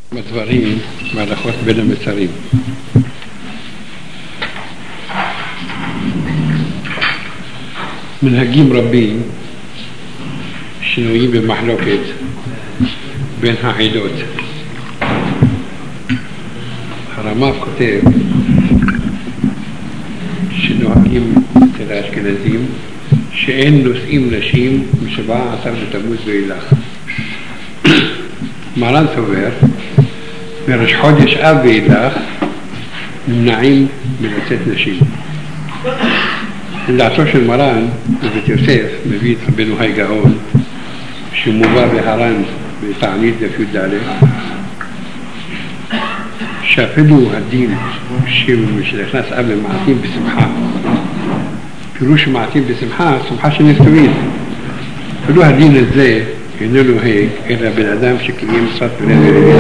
בדברים והלכות בין המצרים. מנהגים רבים שנויים במחלוקת בין העדות. הרמ"א כותב שנוהגים אצל האשכנזים שאין נושאים נשים מ-17 בתמוז ואילך. מרן סובר מראש חודש אב ואילך נמנעים מלצאת נשים. לדעתו של מרן בבית יוסף מביא את רבנו היי גאון שמובא בהר"ן בתענית דף י"ד שאפילו הדין שנכנס אב למעטים בשמחה, פירוש מעטים בשמחה, שמחה של נשואים, אפילו הדין הזה אינו נוהג אלא בן אדם שקיים מצוות פרייה ורבייה,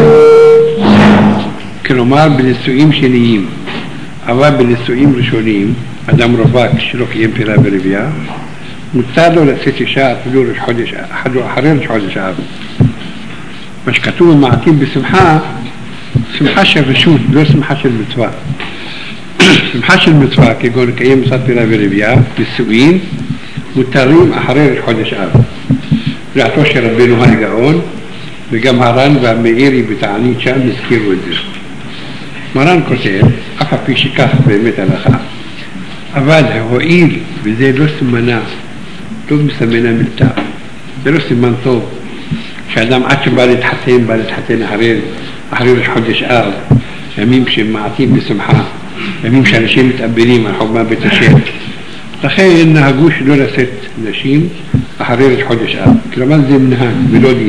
כלומר בנישואים שניים. אבל בנישואים ראשונים אדם רווק שלא קיים פרייה ורבייה מותר לו לצאת אישה אפילו אחרי ראש חודש אב. מה שכתוב במעטים בשמחה, שמחה של רשות, לא שמחה של מצווה. שמחה של מצווה כגון לקיים מצוות פרייה ורבייה, נישואים מותרים אחרי ראש חודש אב. לדעתו של רבנו היי גאון, וגם הר"ן והמאירי בתענית שם הזכירו את זה. מרן כותב, אף על פי שכך באמת הלכה, אבל הועיל וזה לא סימנה, לא מסמנה מלטה, זה לא סימן טוב, שאדם עד שבא להתחתן אחרי ראש חודש אב, ימים שהם מעטים בשמחה, ימים שאנשים מתאבלים על חורבן בית השם. לכן נהגו שלא לשאת נשים אחרי ראש חודש אב, כלומר זה מנהג ולא דין.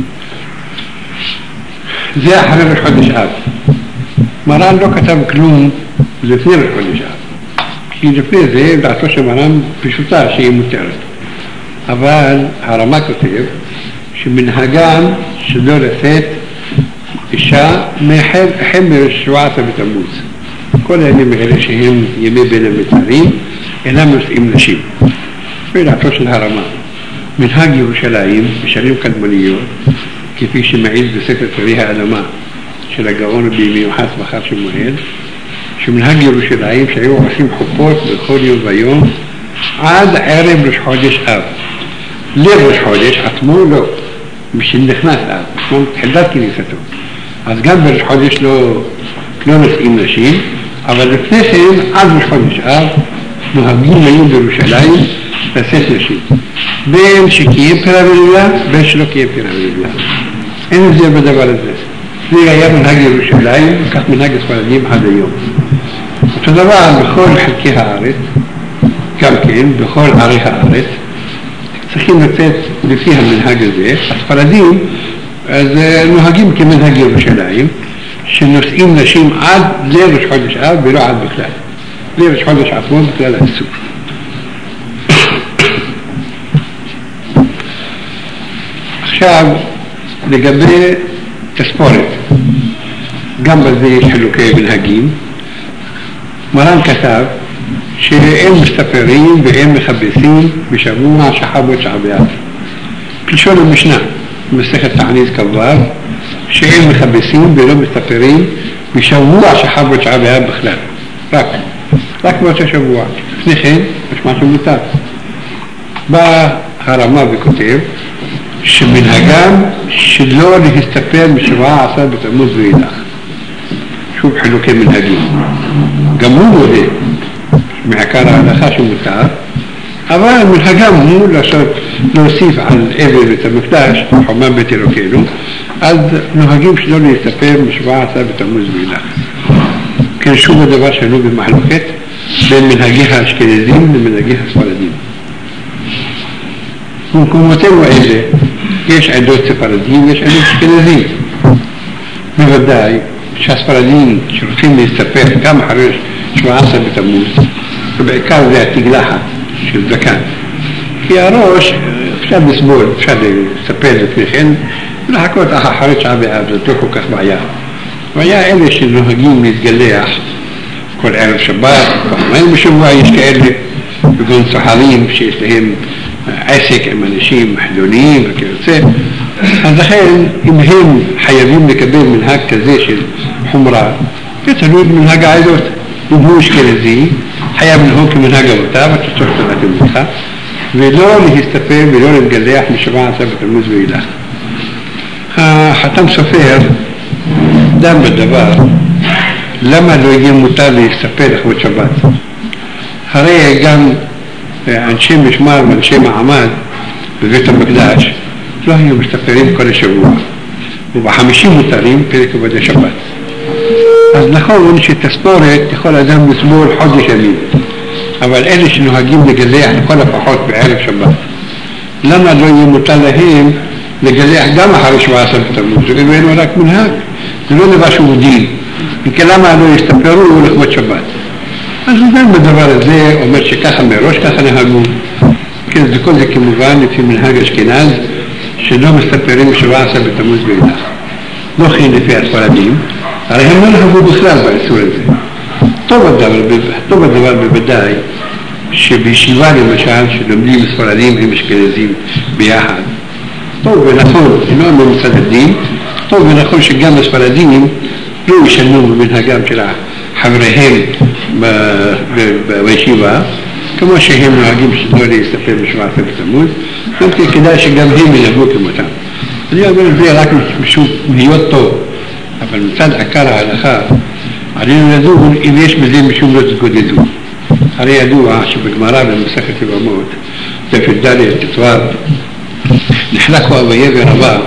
זה אחרי ראש חודש אב. מרן לא כתב כלום לפני ראש חודש אב, כי לפני זה דעתו של מרן פשוטה שהיא מותרת. אבל הרמ"א כותב שמנהגם שלא לשאת אישה החל מ-17 בתמוז. כל הימים האלה שהם ימי בין המצרים אינם נושאים נשים. ולדעתו של הרמ"א מנהג ירושלים בשנים קדמוניות, כפי שמעיד בספר פרי האדמה של הגאון רבי מיוחס בחר שמואל, שמנהג ירושלים שהיו עושים חופות בכל יום ויום עד ערב ראש חודש אב. ליל ראש חודש עצמו לא, משנכנס אב, כמו תחילת כניסתו. אז גם בראש חודש לא נושאים נשים, אבל לפני כן עד ראש חודש אב נוהגים היו בירושלים לשאת נשים, בין שקיים פרייה ורבייה בין שלא קיים פרייה ורבייה. אין הבדל בדבר הזה. זה היה מנהג ירושלים, כך מנהג הספרדים עד היום. אותו דבר בכל חלקי הארץ, גם כן בכל ערי הארץ צריכים לצאת לפי המנהג הזה. הספרדים אז נוהגים כמנהג ירושלים שנושאים נשים עד לראש חודש אב ולא עד בכלל. לראש חודש עצמו בכלל האסור. עכשיו לגבי תספורת, גם בזה יש חילוקי מנהגים. מרן כתב שאין מסתפרים ואין מכבסים בשבוע שחב ותשעה באב. כלשון המשנה במסכת תענית כ"ו שאין מכבסים ולא מסתפרים בשבוע שחב ותשעה באב בכלל, רק באותו שבוע. לפני כן משמע שמותר. בא הרמ"א וכותב שמנהגם שלא להסתפר מ-17 בתמוז ואילך. שוב חילוקי מנהגים. גם הוא מודה מעיקר ההלכה שמותר, אבל מנהגם הוא להוסיף על אבל בית המקדש, חורבן בית אלוקינו, אז נוהגים שלא להסתפר מ-17 בתמוז ואילך. כן, שוב הדבר שלנו במחלוקת בין מנהגי האשכנזים למנהגי הספרדים. במקומותינו האלה יש עדות ספרדים ויש עדות אשכנזים. בוודאי שהספרדים שרוצים להסתפר גם אחרי 17 בתמוז, ובעיקר זה התגלחת של זקן, כי הראש אפשר לסבול, אפשר לספר לפני כן ולחכות אחרי 9 באב, זה לא כל כך בעיה. והיה אלה שנוהגים להתגלח כל ערב שבת, פעמיים בשבוע. יש כאלה כגון סוחרים שיש להם עסק עם אנשים חילוניים וכיוצא, אז לכן אם הם חייבים לקבל מנהג כזה של חומרה, זה תלוי במנהג העדות. אם הוא אשכנזי, חייב לנהוג כמנהג אבותיו, אתה צריך לדעת ממך, ולא להסתפק ולא להתגלח מ-17 בתמוז ואילך. החתם סופר דן בדבר, למה לא יהיה מותר להסתפק לכבוד שבת? הרי גם אנשי משמר ואנשי מעמד בבית המקדש לא היו מסתפרים כל השבוע, וב-50 מותרים פרק כבוד השבת. אז נכון שתספורת יכול אדם לסבול חודש ימים, אבל אלה שנוהגים לגלח לכל הפחות בערב שבת, למה לא יהיה מותר להם לגלח גם אחרי 17 בתמוז? זה לא רק מנהג, זה לא דבר שהוא דין, וכי למה לא יסתפרו לכבוד שבת? אז הוא גם בדבר הזה אומר שככה מראש ככה נהגו. כן, זה כל זה כמובן לפי מנהג אשכנז שלא מסתפרים 17 בתמוז ואילך. לא כן לפי הספרדים, הרי הם לא נהגו בכלל באיסור הזה. טוב הדבר בוודאי שבישיבה למשל שלומדים ספרדים עם אשכנזים ביחד, טוב ונכון, אינו אומר מצד הדין, טוב ונכון שגם הספרדים לא ישנו במנהגם של חבריהם בישיבה, כמו שהם נוהגים שלא להסתפר ב-17 בתמוז, גם כדאי שגם הם ינהגו כמותם. אני אומר את זה רק משום להיות טוב, אבל מצד עקר ההלכה, עלינו לדון אם יש בזה משום לא תתגודדו. הרי ידוע שבגמרא במסכת יבמות, דף ד' ט"ו, נחלקו אביה ורבא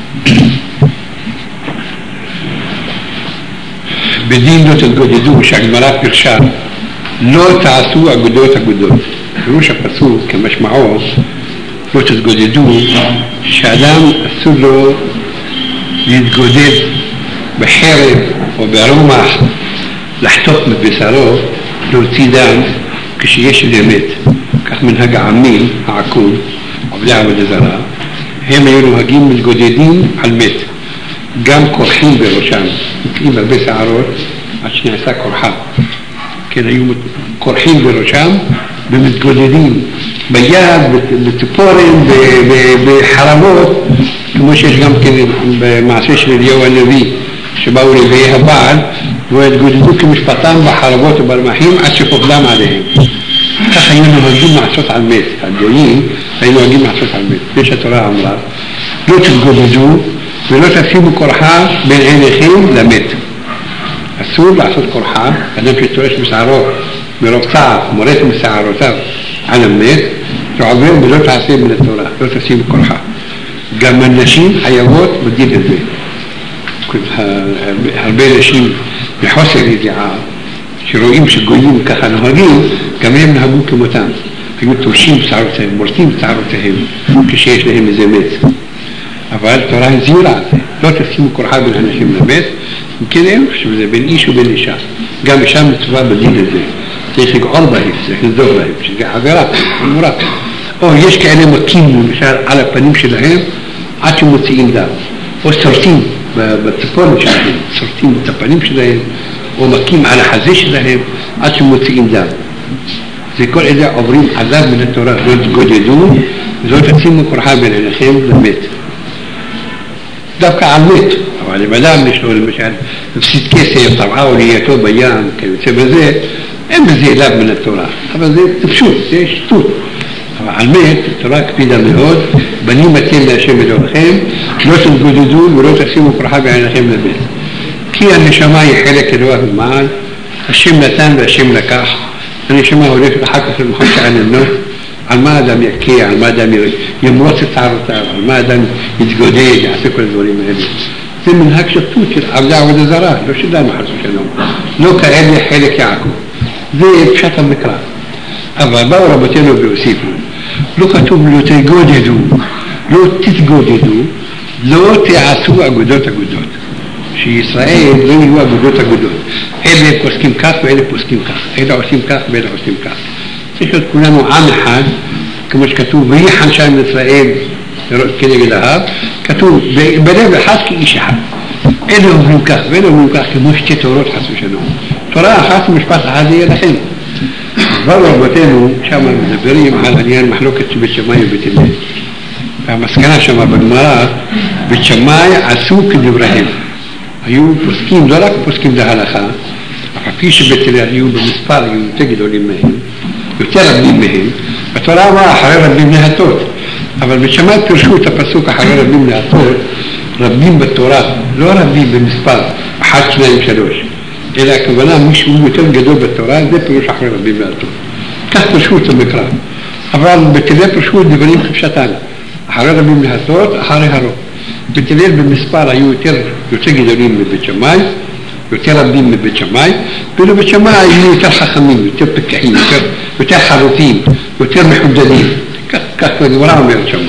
בדין לא תתגודדו, שהגמרא פירשה לא תעשו אגודות. פירוש הפסוק כמשמעו לא תתגודדו, שאדם אסור לו להתגודד בחרב או ברומח, לחתוך מבשרו, להוציא דם כשיש אמת. כך מנהג העמים, העקוב, עובדי עבודה זרה, הם היו נוהגים מתגודדים על מת, גם קורחים בראשם, נקעים הרבה שערות עד שנעשה קורחה. כן, היו קורחים בראשם ומתגודדים ביד, בציפורן, בחרבות, כמו שיש גם כן במעשה של אליהו הנביא, שבאו לביאי הבעל והתגודדו כמשפטם בחרבות וברמחים עד שפוקדם עליהם. כך היו נוהגים לעשות על מת, הגויים היו נוהגים לעשות על מת. יש התורה אמרה, לא תתגודדו ולא תשימו קורחה בין עיניכם למת. אסור לעשות קורחה, אדם שתורש בשערו מרוב צער, מורט משערותיו על המת, ועובר ולא תעשה מן התורה, לא תשימו קורחה. גם הנשים חייבות בדין הזה. הרבה נשים בחוסר ידיעה שרואים שגויים ככה נוהגים, גם הם נהגו כמותם, היו תורשים שערותיהם, מורטים שערותיהם כשיש להם איזה מת. אבל תורה הזהירה על זה, לא תשימו קורחה בין אנשים למת, וכן אין חושב שזה בין איש ובין אישה, גם אישה מצווה בדין הזה, צריך לגעור בהם, צריך לזור להם, שזה עבירה, חמורה. או יש כאלה מכים למשל על הפנים שלהם עד שמוציאים דם, או שורטים בציפורן שלהם, שורטים את הפנים שלהם, או מכים על החזה שלהם עד שמוציאים דם. זה כל אלה עוברים עזב מן התורה, לא תגודדו, ולא תשימו קורחה בין עיניכם למת. דווקא על מת, אבל אם אדם יש לו למשל מפסיד כסף, טבעה או נהייתו בים, כיוצא בזה, אין בזה אליו מן התורה, אבל זה פשוט, זה שטות. אבל על מת, התורה הקפידה מאוד, בנים אתם להשם אלוהיכם, לא תתגודדו ולא תשימו קורחה בעיניכם למת. כי הנשמה היא חלק אלוה במעל, השם נתן והשם לקח, הנשמה הולכת אחר כך למחוז שעננו, על מה אדם יקה, על מה אדם ימרוץ את שערותיו, על מה אדם יתגודד, יעשה כל הדברים האלה. זה מנהג שטות של עבודה זרה, לא שלנו חס ושלום, לא כאלה חלק יעקב. זה פשט המקרא. אבל באו רבותינו והוסיפו, לא כתוב לא תגודדו, לא תתגודדו, לא תעשו אגודות. שישראל לא יהיו אגודות. אלה פוסקים כך ואלה פוסקים כך, אלה עושים כך ואלה עושים כך. צריך להיות כולנו עם אחד, כמו שכתוב, ויחן שם ישראל כנגד ההר, כתוב, בלב אחד כאיש אחד. אלה אומרים כך ואלה אומרים כך, כמו שתי תורות חס ושלום. תורה אחת ומשפט אחד יהיה לכם. כבר רבותינו שם מדברים על עניין מחלוקת שבית שמאי ובית הלל. והמסקנה שם בגמרא, בית שמאי עשו כדבריהם. היו פוסקים, לא רק פוסקים להלכה, אף פי שבית הלל היו במספר, היו יותר גדולים מהם, יותר רבים מהם. התורה אמרה אחרי רבים להטות, אבל בית שמאי פירשו את הפסוק אחרי רבים להטות, רבים בתורה, לא רבים במספר, 1, 2, 3, אלא הכוונה מישהו יותר גדול בתורה, זה פירוש אחרי רבים להטות. כך פירשו את המקרא. אבל בית הלל פירשו דברים כפשטן, אחרי רבים להטות, אחרי הרוב. בית הלל במספר היו יותר גדולים מבית שמאי, יותר רבים מבית שמאי, ובית שמאי היו יותר חכמים, יותר פקחים, יותר חרוטים, יותר מחודדים. כך הגמרא אומרת שמה.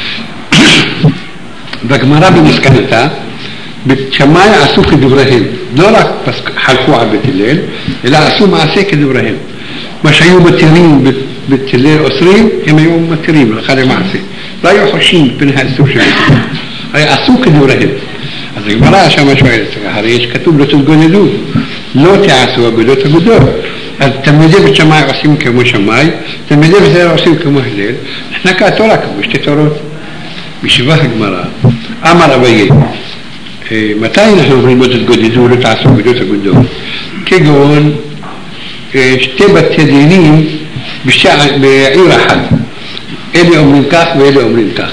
והגמרא במסקנתה, בית שמאי עשו כדבריהם, לא רק חלקו על בית הלל, אלא עשו מעשה כדבריהם. מה שהיו מתירים בית הלל אוסרים, הם היו מתירים, הלכה למעשה. לא היו חושים פני האסור של בית הלל. הרי עשו כדבריהם. אז הגמרא שמה שואלת, הרי יש כתוב לא תתגודדו, לא תעשו אגודות אגודות. אז תלמידי בית שמאי עושים כמו שמאי, תלמידי בית הלל עושים כמו הלל, נחנקה התורה כמו שתי תורות. בישיבה הגמרא, אמר אביי, מתי אנחנו אומרים לא תתגודדו, לא תעשו אגודות אגודות? כגון שתי בתי דינים בעיר אחת. אלה אומרים כך ואלה אומרים כך.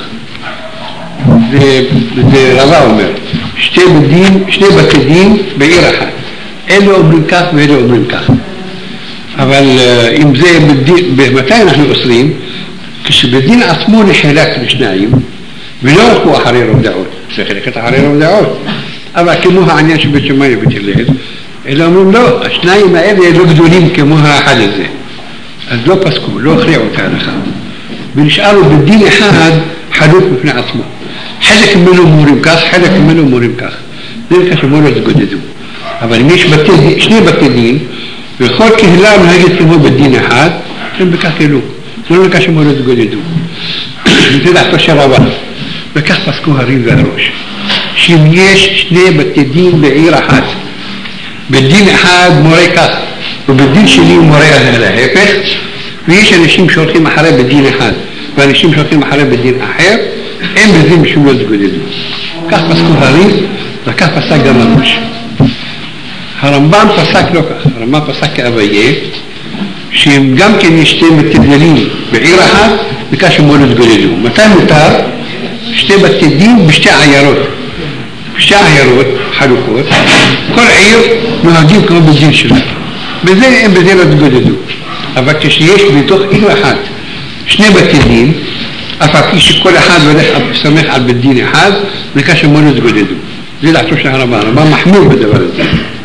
זה רבה אומר, שני בתי דין בעיר אחת. אלה אומרים כך ואלה אומרים כך. אבל אם זה מתי אנחנו אוסרים? כשבדין עצמו נחלק לשניים, ולא הלכו אחרי רוב דעות, צריך ללכת אחרי רוב דעות. אבל כמו העניין של בית שמאי ובית הלל, אלא אומרים לא, השניים האלה לא גדולים כמו האחד הזה. אז לא פסקו, לא הכריעו את ההלכה. ונשארו בדין אחד חלוק בפני עצמו. חלק ממנו אומרים כך, חלק ממנו אומרים כך. זה נקרא שמור לא תגודדו. אבל אם יש שני בתי דין, וכל קהילה מנהגת כמו בדין אחד, הם בכך אלו. זה לא נקרא שמור לא תגודדו. זה דעתו של רבה. וכך פסקו הרים והראש. שאם יש שני בתי דין בעיר אחת, בדין אחד מורה כך, ובדין שני הוא מורה על ההפך, ויש אנשים שהולכים אחרי בדין אחד, ואנשים שהולכים אחרי בדין אחר, אין בזה משום לא תגודדו. כך פסקו הרים, וכך פסק גם הראש. הרמב"ם פסק לא כך, הרמב"ם פסק כאביי, שאם גם כן יש שתי בתי דין בעיר אחת, וכך שמור לא תגודדו. מתי מותר? שתי בתי דין בשתי עיירות. שתי עיירות חלוקות, כל עיר נוהגים כמו בדין שלה. בזה אין בזה לא תגודדו. אבל כשיש בתוך עיר אחת שני בתי דין, אף על פי שכל אחד הולך סומך על בית דין אחד, וכך שמור לא תגודדו. זה דעתו של הרמב"ם. הרמב"ם מחמיר בדבר הזה.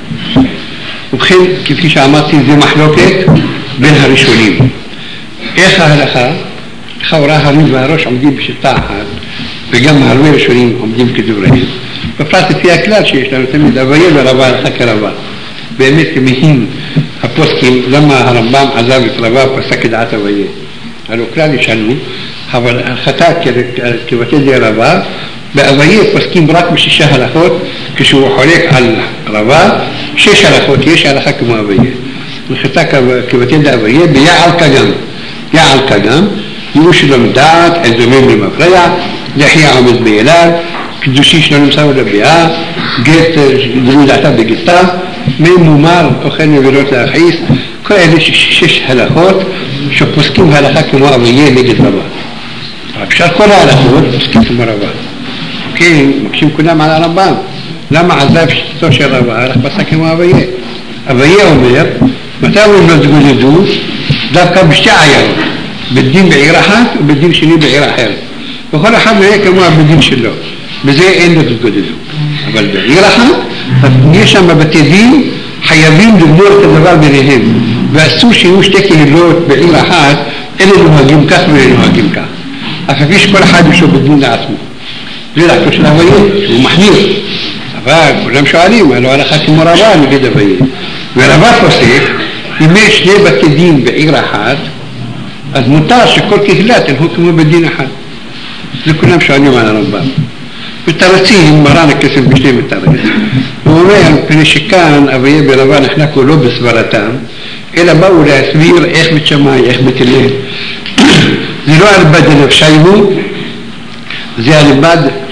ובכן, כפי שאמרתי, זה מחלוקת בין הראשונים. איך ההלכה? לכאורה הרים והראש עומדים בשיטה אחת, וגם הרבה ראשונים עומדים כדבריהם. בפרט לפי הכלל שיש לנו תמיד אביי ורבה הלכה כרבה. באמת כמהים הפוסקים, למה הרמב"ם עזב את רבה ופסק את דעת אביי. הלוא כלל ישנו, אבל הלכתה כבתי דין רבה, באביי פוסקים רק ב6 הלכות, כשהוא חולק על רבה, 6 הלכות, יש הלכה כמו אביי. הלכתה כבתי דין אביי ביעל קדם. יעל קדם, ייאוש שלא מדעת, עזומים למפרע, לחיה עומד בילד, קדושי שלא נמסרו לביאה, גט גלו דעתה בגטה, מי מומר, אוכל נבירות להכעיס, כל אלה 6 הלכות שפוסקים הלכה כמו אביי נגד רבה. אפשר כל ההלכות פוסקים כמו רבה. כן, מקשים כולם על הרמב"ם. למה עזב שיטתו של רבה? הלך פסק כמו אביי. אביי אומר, מתי אומרים לא תגודדו? דווקא בשתי עיירות. בדין בעיר אחת ובדין שני בעיר אחרת. וכל אחד נראה כמו הבדין שלו. בזה אין לו תתגודדו. אבל בעיר אחת, יש שם בבתי דין, חייבים לגמור את הדבר ביניהם. ואסור שיהיו שתי קהילות בעיר אחת, אלה נוהגים כך ואלה נוהגים כך. אף על פי שכל אחד יש לו בדין לעצמו. זה דעתו של אביי, שהוא מחמיר. אבל כולם שואלים, הלוא הלכה כמו רבה נגד אביי. ורבה פוסק, אם יש שני בתי דין בעיר אחת, אז מותר שכל קהילה תלכו כמו בדין אחד. זה כולם שואלים על הרמב"ם. ותרצים, מרן הכסף בשני מתרץ. הוא אומר, פני שכאן אביי ברבה נחנקו לא בסברתם, אלא באו להסביר איך בית שמאי, איך בית הלל. זה לא על בד הנפשיינו, זה על בד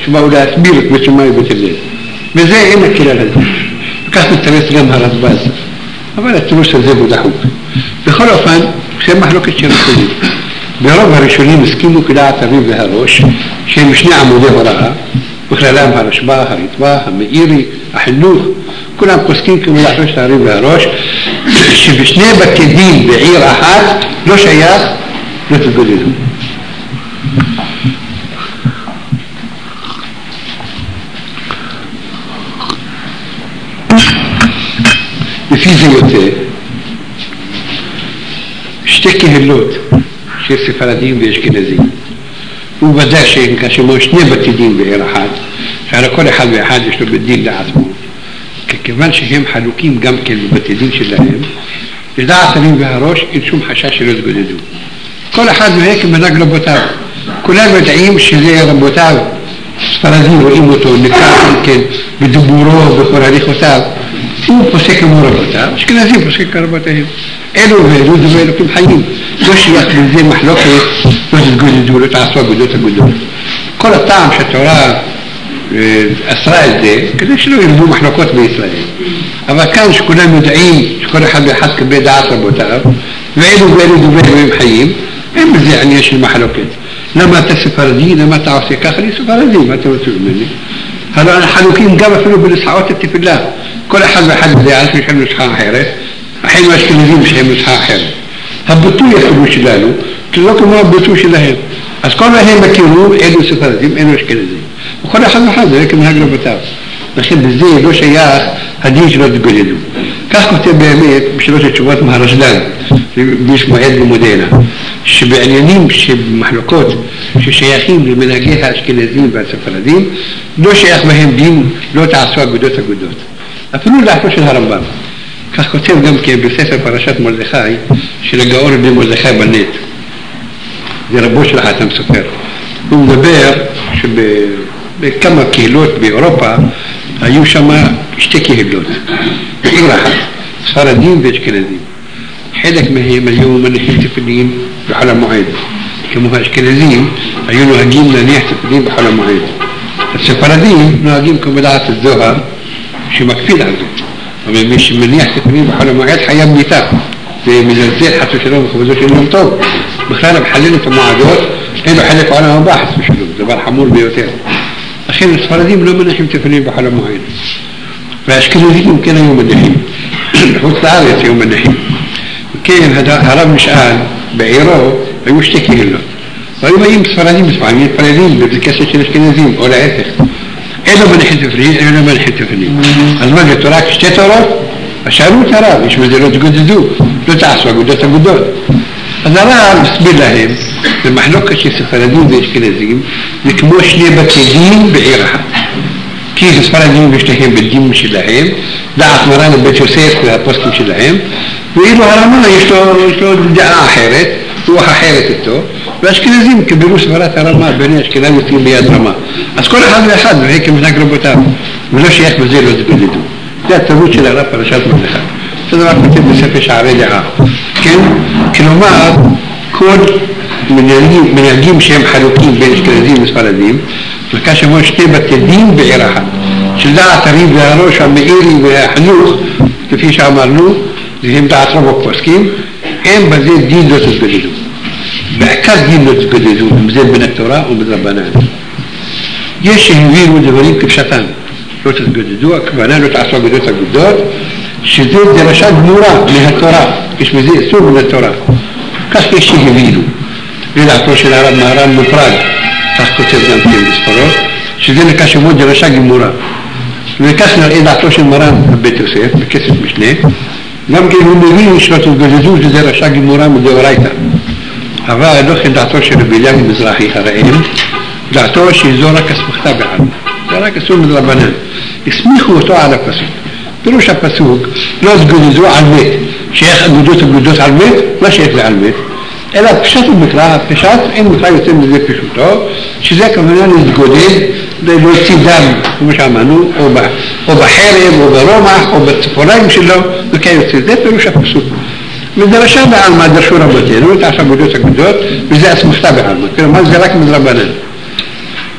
שבאו להסביר את בית שמאי ובית הלל. וזה אין הכלל הזה. וכך מתרץ גם הרדב"ז. אבל התירוץ הזה הוא דחוק. בכל אופן, זה מחלוקת של ראשונים. ברוב הראשונים הסכימו כדעת הריב והראש, שהם שני עמודי הוראה, בכללם הרשב"א, הרטב"א, המאירי, החינוך, כולם פוסקים כמו דעתו של הריב והראש, שבשני בתי דין בעיר אחת לא שייך, לא תתגודדו. לפי זה יוצא, שתי קהילות של ספרדים ואשכנזים, ובוודאי שהם כשמו שני בתי דין בעיר אחת, שעל כל אחד ואחד יש לו בית דין לעצמו, כיוון שהם חלוקים גם כן בבתי דין שלהם, לדעת הריב והראש אין שום חשש שלא יתגודדו. כל אחד מהם כמנהג רבותיו, כולם יודעים שזה רבותיו, ספרדים רואים אותו, נקרא גם כן בדיבורו ובכל הליכותיו, הוא פוסק כמו רבותיו, אשכנזים פוסק כרבותיהם. אלו ואלו דברי אלוקים חיים. לא שייך בזה מחלוקת, לא תתגודדו, לא תעשו אגודות. כל הטעם שהתורה אסרה את זה, כדי שלא ירבו מחלוקות בישראל. אבל כאן שכולם יודעים שכל אחד ואחד קבל דעת רבותיו, ואלו ואלו דברי אלוקים חיים, אין בזה עניין של מחלוקת. למה אתה ספרדי? למה אתה עושה ככה? אני ספרדי, מה אתה רוצה ממני? הלוא החלוקים גם אפילו בנוסחאות התפילה. כל אחד ואחד יודע על שיש נוסחה אחרת, אחינו האשכנזים שהם נוסחה אחרת. הביטוי אפילו שלנו, לא כמו הביטוי שלהם. אז כל מהם מכירו, אלו ספרדים, אלו אשכנזים. וכל אחד ואחד זה כמנהג רבותיו. לכן בזה לא שייך הדין שלא תתגודדו. כך כותב באמת בשלוש התשובות מהרשד"ל, בישמעאל לימודנה, שבעניינים שבמחלוקות ששייכים למנהגי האשכנזים והספרדים, לא שייך בהם דין, לא תעשו אגודות. אפילו דעתו של הרמב"ם. כך כותב גם כן בספר פרשת מרדכי של הגאון רבי מרדכי בנט. זה רבו של החתם סופר. הוא מדבר שבכמה קהילות באירופה היו שם שתי קהילות, בעיר אחת, ספרדים ואשכנזים. חלק מהם היו מניחים תפילין בחול המועד, כמו האשכנזים היו נוהגים להניח תפילין בחול המועד. הספרדים נוהגים כמו דעת הזוהר שמקפיד על זה, אבל מי שמניח תפילין בחול המועד חייב מיתה, זה מזלזל חס ושלום וכבודו של יום טוב. בכלל המחלל את המועדות אין לו חלק בעולם הבא חס ושלום, דבר חמור ביותר. לכן הספרדים לא מניחים תפילין בחול המועד, והאשכנזים כן היו מניחים, בחוץ לארץ היו מניחים. וכן הרב נשאל בעירו היו שתי קהילות, והיו באים ספרדים מספרים מתפללים בבקסת של אשכנזים או להפך, אלו מניחים תפילין, אלו מניחים תפילין. אז מה זה תורה כשתי תורות? אז שאלו את הרב, יש בזה לא תגודדו, לא תעשו אגודות. אז הרב הסביר להם, במחלוקת של ספרדים ואשכנזים, זה כמו שני בתי דין בעיר אחת. כי הספרדים יש להם בית דין שלהם, דעת מרן לבית יוסף והפוסקים שלהם, ואילו הרמ"א יש לו דעה אחרת, רוח אחרת איתו, והאשכנזים קיבלו סברת הרמ"א בין אשכנזים ביד רמ"א. אז כל אחד ואחד נוהג כמנהג רבותיו, ולא שייך בזה לא תגודדו. זה התירוץ של הרב פרשת מרדכי. זה דבר כותב בספר שערי דעה. כן? כלומר, כל מנהגים שהם חלוקים בין אשכנזים וספרדים, וכאשר אמרו שתי בתי דין בעיר אחת, של דעת הריב והראש, המאירי והחינוך, כפי שאמרנו, זה הם דעת רוב הפוסקים, אין בזה דין לא תתגודדו. בעיקר דין לא תתגודדו, אם זה בין התורה ובדרבנן. יש שהבינו דברים כפשטם. לא תתגודדו, הכוונה לא תעשו אגודות, שזה דרשה גמורה מהתורה, יש בזה איסור מן התורה. כך יש שהבינו. לדעתו של הרב מהר"ן מופרד, כך כותב גם כן בספרו, שזה נקרא שמו דרשה גמורה. וכך נראה דעתו של מרן בית יוסף, בכסף משנה, גם כן הוא מבין שלא תתגודדו, זה דרשה גמורה מדאורייתא. אבל לא כן דעתו של רבי אליהו מזרחי הרעם, דעתו שזו רק אסמכתא בעלמא. זה רק אסור מדרבנן. הסמיכו אותו על הפסוק. פירוש הפסוק, לא תגודדו על מת. שייך אגודות על מת, מה שייך לעל מת? אלא פשט ומקרא, הפשט אין מקרא יוצא מזה פשוטו, שזה כמובן להתגודד, להוציא דם, כמו שאמרנו, או בחרב, או ברומח, או בציפוריים שלו, וכי יוצא. זה פירוש הפסוק. מדרשה בעלמא דרשו רבותינו, תעשו אגודות, וזה אסמכתא בעלמא. כלומר, זה רק מדרבנן.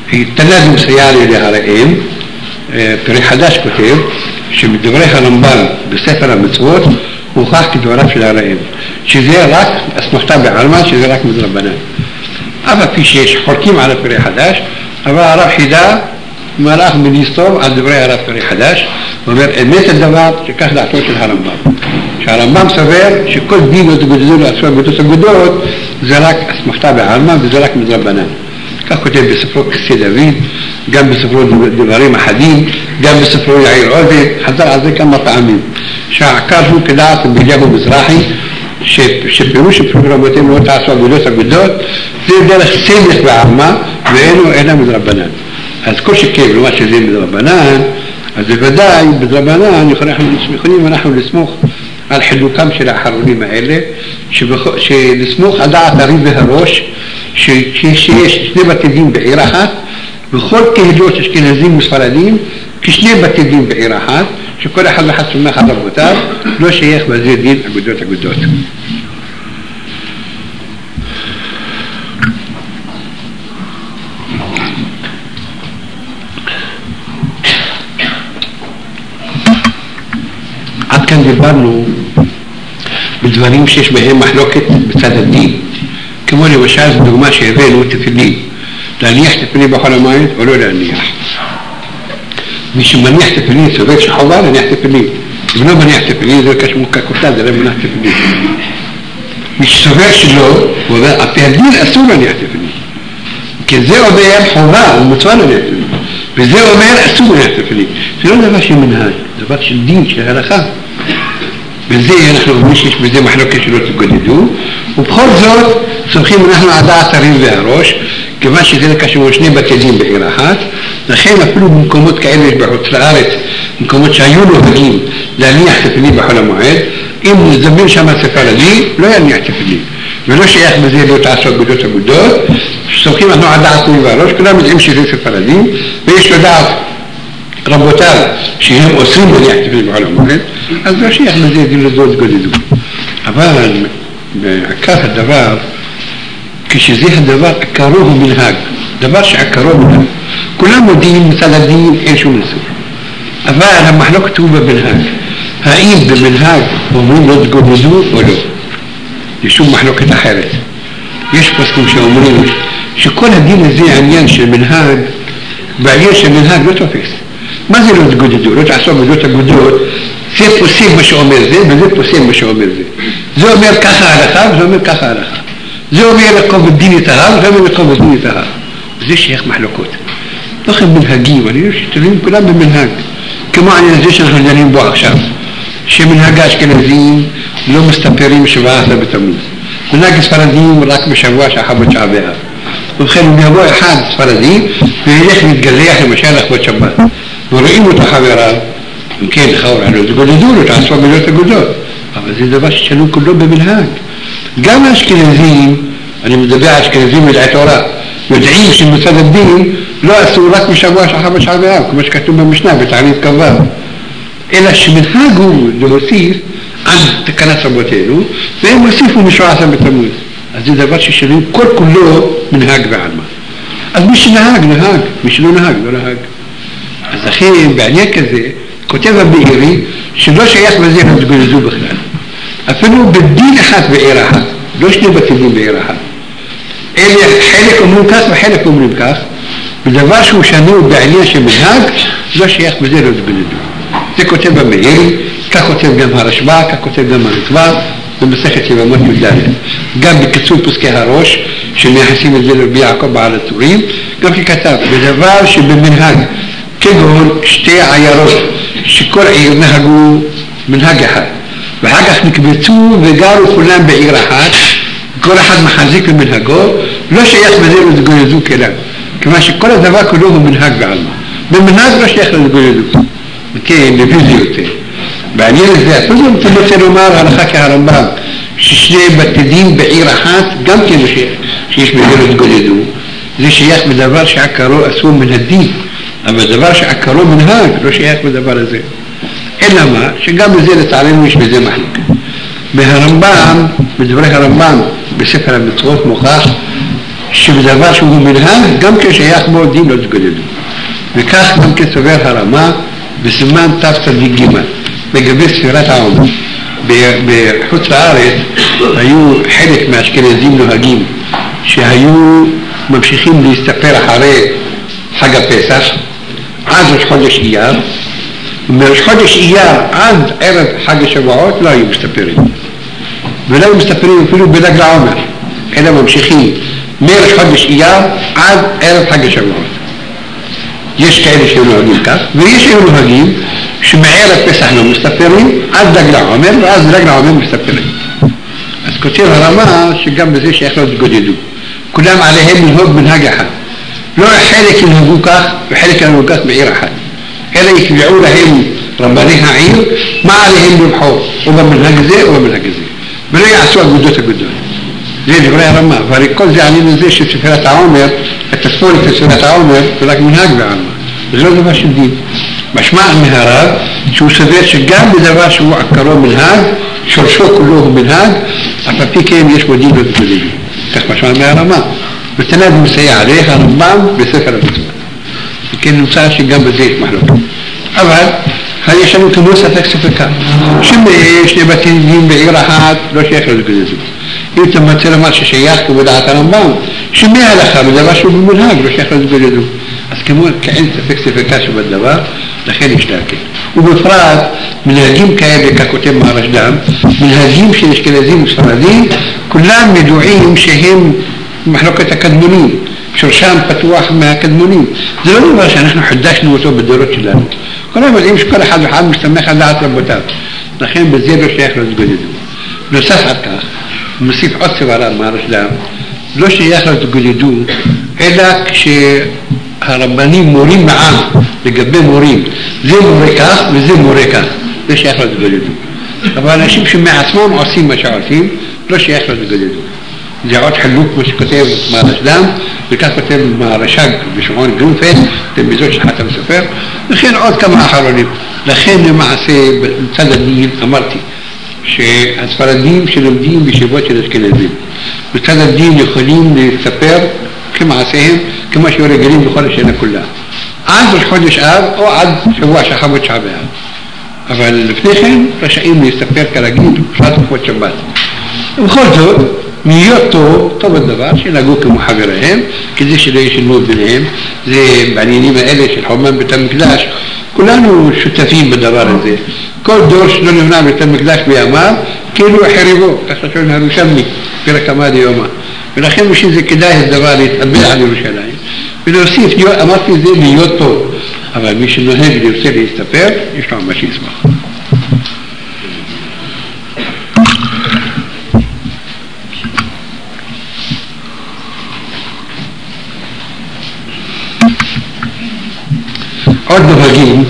תנאזם סייאלי להרעים, פרי חדש כותב, שבדברי הרמב"ם בספר המצוות, הוכח כדבריו של הרעים, שזה רק אסמכתה בעלמא, שזה רק מדרבנן. אף פי שיש חורקים על הפרי חדש, אבל הרב חידה מלאך בניסטוב על דברי הרב פרי חדש, ואומר אמת הדבר שכך דעתו של הרמב"ם. שהרמב"ם סבר שכל דין לא תגודדו לעצמו אגודות אגודות, זה רק אסמכתה בעלמא וזה רק מדרבנן. כך כותב בספרו כסי דוד, גם בספרו דברים אחדים, גם בספרו יאיר עוזי, חזר על זה כמה פעמים. שהעקר הוא כדעת בליהו מזרחי, שפירוש רבותינו לא תעשו אגודות אגודות, זה דרך סמך בעלמא, ואינו אלא מדרבנן. אז כל שכן, למה שזה מדרבנן, אז בוודאי בדרבנן יכולים אנחנו לסמוך על חילוקם של האחרונים האלה, שלסמוך על דעת הריב והראש, שיש שני בתי דין בעיר אחת, בכל קהילות אשכנזים וספרדים, כשני בתי דין בעיר אחת, שכל אחד ואחד סומך על רבותיו, לא שייך בזה דין אגודות אגודות. עד כאן דיברנו בדברים שיש בהם מחלוקת בצד הדין, כמו למשל זו דוגמה שהבאנו תפילין, להניח תפילין בחול המועד או לא להניח. מי שמניח תפילין סובר שחובה להניח תפילין, אם לא מניח תפילין זה כשמו ככותד, זה לא מניח תפילין. מי שסובר שלא, הוא אומר, על פי הדין אסור להניח תפילין, כי זה אומר חובה, הוא מצווה להניח תפילין, וזה אומר אסור להניח תפילין. זה לא דבר של מנהג, זה דבר של דין, של הלכה. בזה אנחנו אומרים שיש בזה מחלוקת שלא תגודדו, ובכל זאת סומכים אנחנו על דעת הריב והראש, כיוון שזה קשור שני בתי דין בעיר אחת, לכן אפילו במקומות כאלה יש בחוץ לארץ, מקומות שהיו נוהגים להניח תפילין בחול המועד, אם נזמין שם ספרדי, לא יניח תפילין, ולא שייך בזה לא תעשו אגודות אגודות, סומכים אנחנו על דעת הריב והראש, כולם יודעים שזה ספרדים, ויש לו דעת רבותיו שהם אוסרים להניח תפילין בחול המועד, אז לא שייך בזה דין לדעות גודדו. אבל בעיקר הדבר, כשזה הדבר עקרו הוא מנהג, דבר שעקרו מנהג. כולם מודיעים מצד הדין אין שום איסור. אבל המחלוקת הוא במנהג. האם במנהג אומרים לא תגודדו או לא? יש שום מחלוקת אחרת. יש פסקים שאומרים שכל הדין הזה עניין של מנהג, בעניין של מנהג לא תופס. מה זה לא תגודדו? לא תעשו אגודות אגודות, זה פוסק מה שאומר זה, וזה פוסק מה שאומר זה. זה אומר ככה ההלכה, וזה אומר ככה ההלכה. זה אומר לקום בדין את ההר, וזה אומר לקום בדין את ההר. זה שייך מחלוקות. לא הם מנהגים, אני חושב שתלויים כולם במנהג. כמו העניין הזה שאנחנו דנים בו עכשיו, שמנהג האשכנזים לא מסתפרים 17 בתמוז. מנהג ספרדים רק בשבוע שאחר בתשעה באב. ובכן, הוא יבוא אחד ספרדי, וילך להתגלח למשל לכבוד שבת. ורואים אותו חבריו, אם כן, חאור, לא תגודדו לו, תעשו אגודות אגודות. אבל זה דבר ששלום כולו במנהג. גם האשכנזים, אני מדבר על האשכנזים מדעי תורה, יודעים שמצד הדין לא אסור רק בשבוע שאחר בתשעה באב, כמו שכתוב במשנה, בתענית כ"ו. אלא שמנהג הוא להוסיף על תקנת רבותינו, והם הוסיפו מ-17 בתמוז. אז זה דבר ששלום כל כולו מנהג ועלמא. אז מי שנהג, נהג, מי שלא נהג, לא נהג. אז לכן, בעניין כזה, כותב הבארי שלא שייך בזה לא תגודדו בכלל. אפילו בדין אחד בעיר אחת, לא שני בתי דין בעיר אחת. אלה חלק אומרים כך וחלק אומרים כך, בדבר שהוא שנוי בעניין של מנהג, לא שייך בזה לא תגודדו. זה כותב הבארי, כך כותב גם הרשב"א, כך כותב גם הרצב"א, במסכת יבמות י"ד. גם בקיצור פסקי הראש, שמייחסים את זה לרבי יעקב בעל הטורים, גם ככתב, בדבר שבמנהג, כגון שתי עיירות, שכל עיר נהגו מנהג אחד, ואחר כך נקבצו וגרו כולם בעיר אחת, כל אחד מחזיק במנהגו, לא שייך בזה לתגודדו כלל, כיוון שכל הדבר כולו הוא מנהג בעלמא. במנהג לא שייך לתגודדו. כן, לפי זה יותר. בעניין הזה, אפילו אם אתה רוצה לומר הלכה כהרמב"ם, ששני בתי דין בעיר אחת, גם כן שיש בזה לתגודדו, זה שייך בדבר שעקרו אסור מן הדין, אבל דבר שעקרו מנהג לא שייך בדבר הזה. אלא מה? שגם בזה לצערנו יש בזה מחלוקת. בהרמב"ם, בדברי הרמב"ם, בספר המצוות מוכח שבדבר שהוא מנהג, גם כשייך בו דין לא תגודדו. וכך גם כסובר הרמה בסימן תצ"ג לגבי ספירת העומר. בחוץ לארץ היו חלק מהאשכנזים נוהגים שהיו ממשיכים להסתפר אחרי חג הפסח עד ראש חודש אייר, ומראש חודש אייר עד ערב חג השבועות לא היו מסתפרים, ולא היו מסתפרים אפילו בל"ג לעומר, אלא ממשיכים מראש חודש אייר עד ערב חג השבועות. יש כאלה שנוהגים כך, ויש כאלה נוהגים שמערב פסח לא מסתפרים עד ל"ג לעומר, ואז ל"ג לעומר מסתפרים. אז כותב הרמה שגם בזה שייך לא תגודדו, כולם עליהם לנהוג מנהג אחד, לא חלק ינהגו כך וחלק ינהגו כך בעיר אחת, אלא יקבעו להם רבני העיר מה עליהם לבחור, או במנהג זה או במנהג זה, ולא יעשו אגודות. זה דברי הרמה, והרי כל זה עלינו לזה שספירת העומר, התספורת לספירת העומר זה רק מנהג בעלמא, זה לא דבר של דין. משמע מהרב שהוא סובר שגם בדבר שהוא עקרו מנהג, שורשו כולו הוא מנהג, אף על פי כן יש בו דין לא תגודדו. כך משמע מהרמה, ותנד מסייע עליך הרמב"ם בספר המצוות. וכן נמצא שגם בזה יש מחלוקת. אבל יש לנו כמו ספק ספקה, שני בתי דין בעיר אחת לא שייך לא תגודדו. אם אתה מצא לומר ששייך כמו דעת הרמב"ם, שמהלכה בדבר שהוא במנהג לא שייך לא תגודדו. אז כמו כאין ספק ספקה שבדבר, לכן יש להקל. ובפרט מנהגים כאלה, כך כותב מהרשד"ם, מנהגים של אשכנזים וספרדים, כולם ידועים שהם מחלוקת הקדמונים, שורשם פתוח מהקדמונים. זה לא דבר שאנחנו חדשנו אותו בדורות שלנו. כולם יודעים שכל אחד ואחד משתמך על דעת רבותיו, לכן בזה לא שייך לא תגודדו. נוסף על כך, מוסיף עוד סברה מהרשד"ם, לא שייך לא תגודדו, אלא כשהרבנים מורים מעם לגבי מורים, זה מורה כך וזה מורה כך, לא שייך לא תגודדו. אבל אנשים שמעצמם עושים מה שעושים, לא שייך לא תגודדו. זה עוד חילוק כמו שכותב מהרשד"ם, וכך כותב מהרש"ג בשמעון גרינפלד, במיזות של חתם סופר, וכן עוד כמה אחרונים. לכן למעשה בצד הדין אמרתי שהספרדים שלומדים בישיבות של אשכנזים בצד הדין יכולים לספר כמעשיהם כמו שרגילים בכל השנה כולה עד ראש חודש אב או עד שבוע שחר ותשעה באב, אבל לפני כן רשאים להסתפר כרגיל בשעת תקופות שבת. ובכל זאת להיות טוב הדבר שנהגו כמו חבריהם כדי שלא ישלמו ביניהם. זה בעניינים האלה של חורבן בית המקדש, כולנו שותפים בדבר הזה. כל דור שלא נבנה בית המקדש בימיו כאילו חריבו, כך לשון הירושלמי פרק כמה דיומא, ולכן בשביל זה כדאי הדבר להתאבל על ירושלים ולהוסיף, אמרתי זה להיות טוב, אבל מי שנוהג לרצה להסתפר יש לו מה שישמח. עוד נוהגים,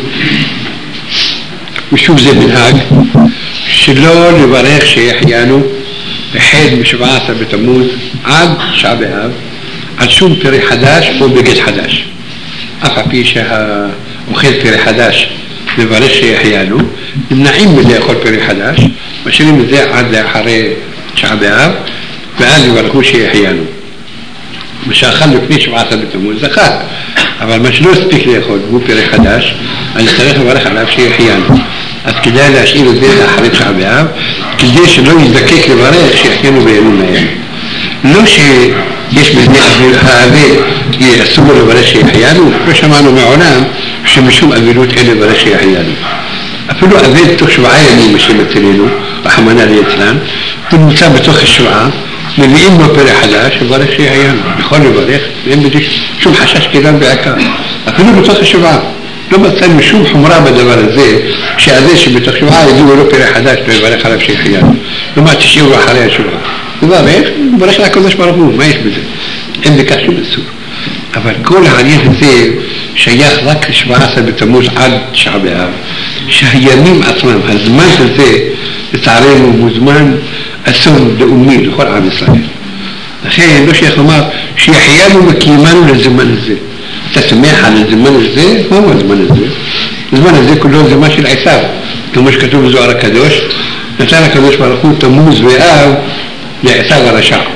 ושוב זה מנהג, שלא לברך שהחיינו החל מ-17 בתמוז עד תשעה באב על שום פרי חדש או בגד חדש. אף על פי שהאוכל פרי חדש לברך שהחיינו, נמנעים מלאכול פרי חדש, משאירים את זה עד לאחרי תשעה באב, ואז לברכו שהחיינו. מה שאכל לפני 17 בתמוז זה אחד, אבל מה שלא הספיק לאכול הוא פרי חדש, אני צריך לברך עליו שהחיינו. אז כדאי להשאיר את זה לאחרי תשעה באב, כדי שלא יזדקק לברך שהחיינו בימים האלה. לא שיש בזה האבל אסור לברך שהחיינו, לא שמענו מעולם שמשום אבלות אין לברך שהחיינו. אפילו אבל תוך 7 ימים שמצלנו, רחמנא ליצלן, הוא נמצא בתוך השבעה, מביאים לו פרי חדש, לברך שהחיינו, יכול לברך, ואין בזה שום חשש כלל בעיקר, אפילו בתוך השבעה. לא מצאנו שום חומרה בדבר הזה, כשהזה שבתוך שבעה יגיעו לו פרי חדש, לא יברך עליו שהחיינו. למה תשאירו אחרי השבעה? דבר איך? מברך לקדוש ברוך הוא, מה יש בזה? אין בכך שום אסור. אבל כל העניין הזה שייך רק 17 בתמוז עד תשעה באב, שהימים עצמם, הזמן הזה, לצערנו הוא זמן אסון לאומי לכל עם ישראל. לכן לא שייך לומר שהחיינו וקיימנו לזמן הזה. אתה שמח על הזמן הזה? מהו הזמן הזה? הזמן הזה כולו זמן של עשיו, כמו שכתוב בזוהר הקדוש, נתן הקדוש ברוך הוא תמוז ואב לעשיו הרשע, נתן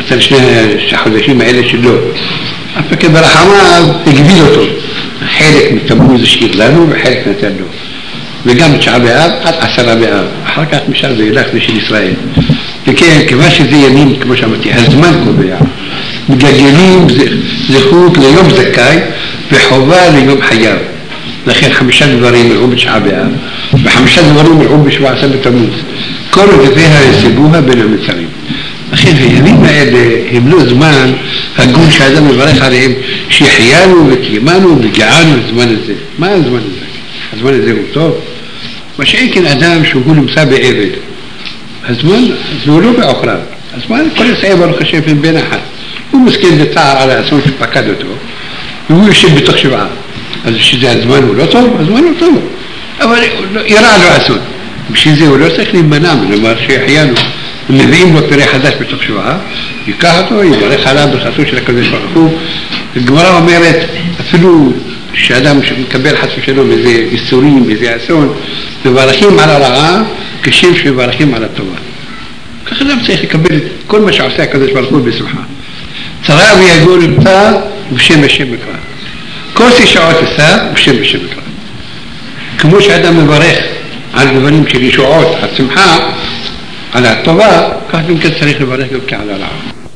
אצל שני החודשים האלה שלו. אף פעם ברחמיו הגביל אותו. חלק מתמוז השאיר לנו וחלק נתן לו. וגם 9 באב עד 10 באב. אחר כך משל ואילך בשביל ישראל. וכן, כיוון שזה ימים, כמו שאמרתי, הזמן קובע. מגלגלים זכות ליום זכאי וחובה ליום חייב. לכן 5 דברים מלאו ב9 באב, ו5 דברים מלאו ב17 בתמוז. כל דביה יסיבוה בין המצרים. לכן הימים האלה הם לא זמן הגון שהאדם מברך עליהם שהחיינו וקיימנו וגענו הזמן הזה. מה הזמן הזה? הזמן הזה הוא טוב? מה שאין כן אדם שהוא נמצא בעבד. הזמן זה הוא לא בעוכריו. הזמן כל יסעי ברוך השם בין אחת. הוא מסכן בצער על האסון שפקד אותו, והוא יושב בתוך 7. אז שזה הזמן הוא לא טוב? הזמן הוא טוב. אבל ירע לו אסון. בשביל זה הוא לא צריך להימנע מלומר שהחיינו. מביאים לו פרק חדש בתוך 7, ייקח אותו, יברך עליו ברכתו של הקדוש ברוך הוא. הגמרא אומרת, אפילו שאדם שמקבל חס ושלום איזה איסורים, איזה אסון, מברכים על הרעה כשם שמברכים על הטובה. ככה אדם צריך לקבל את כל מה שעושה הקדוש ברוך הוא בשמחה. צרה ויגור נמצא בשם השם מקרא. כוסי שעות עשה בשם השם מקרא. כמו שאדם מברך על דברים של ישועות, על שמחה, על הטובה, כך גם כן צריך לברך גם כעל הרעה.